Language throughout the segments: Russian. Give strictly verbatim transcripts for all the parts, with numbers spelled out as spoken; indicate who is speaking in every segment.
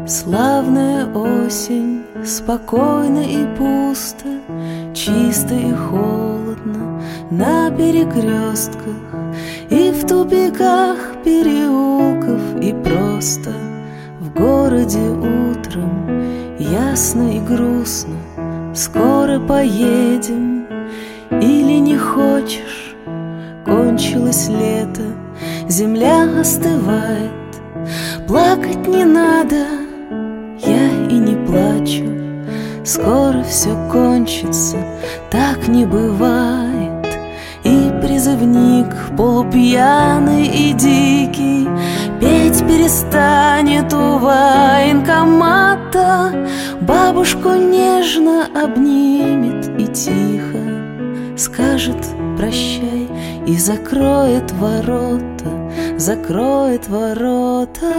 Speaker 1: Славная осень, спокойно и пусто, чисто и холодно на перекрестках и в тупиках переулков, и просто в городе утром ясно и грустно. Скоро поедем или не хочешь? Кончилось лето, земля остывает. Плакать не надо, я и не плачу. Скоро все кончится, так не бывает. И призывник полупьяный и дикий петь перестанет у военкомата. Бабушку нежно обнимет и тихо скажет прощай и закроет ворота, закроет ворота.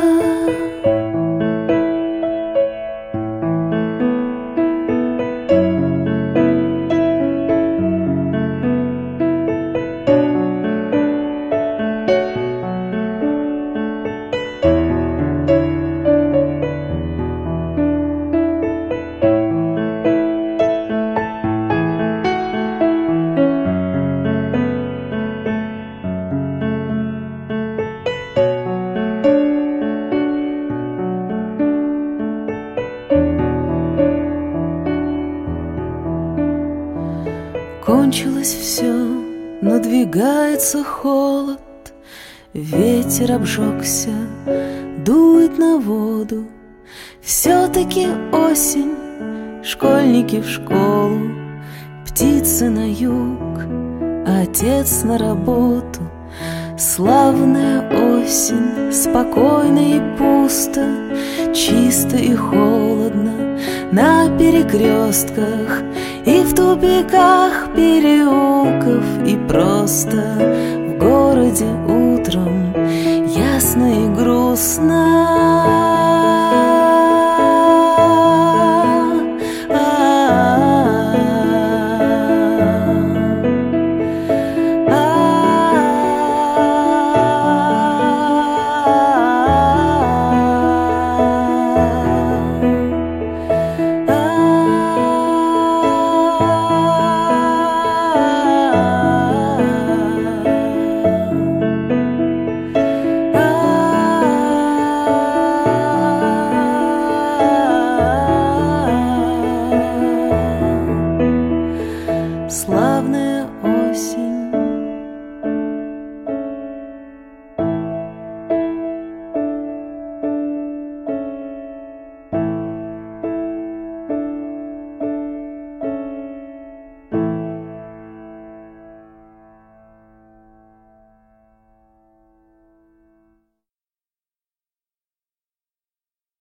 Speaker 1: Кончилось все, надвигается холод, ветер обжегся, дует на воду. Все-таки осень, школьники в школу, птицы на юг, отец на работу. Славная осень, спокойно и пусто, чисто и холодно на перекрестках и в тупиках переулков, и просто в городе утром ясно и грустно. Славная осень.